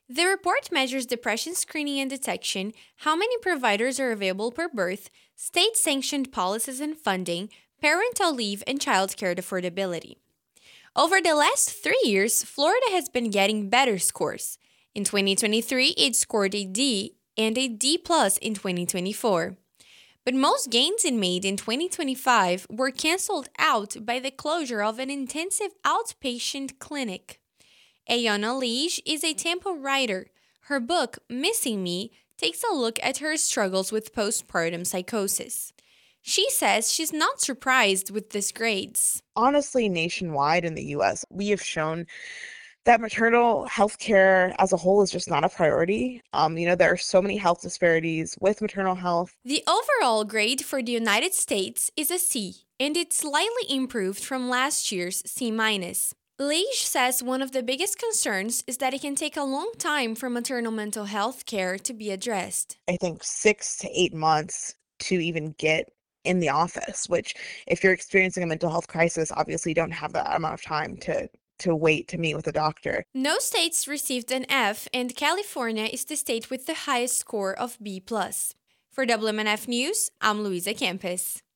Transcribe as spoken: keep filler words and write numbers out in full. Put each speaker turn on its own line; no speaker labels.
The report measures depression screening and detection, how many providers are available per birth, state sanctioned policies and funding, parental leave, and childcare affordability. Over the last three years, Florida has been getting better scores. In twenty twenty-three, it scored a D and a D plus in twenty twenty-four. But most gains it made in twenty twenty-five were canceled out by the closure of an intensive outpatient clinic. Ayanna Lige is a Tampa writer. Her book, Missing Me, takes a look at her struggles with postpartum psychosis. She says she's not surprised with these grades.
Honestly, nationwide in the U S, we have shown that maternal health care as a whole is just not a priority. Um, you know, there are so many health disparities with maternal health.
The overall grade for the United States is a C, and it's slightly improved from last year's C minus. Leish says one of the biggest concerns is that it can take a long time for maternal mental health care to be addressed.
I think six to eight months to even get in the office, which if you're experiencing a mental health crisis, obviously you don't have that amount of time to to wait to meet with a doctor.
No states received an F, and California is the state with the highest score of B plus. For W M N F News, I'm Luisa Campos.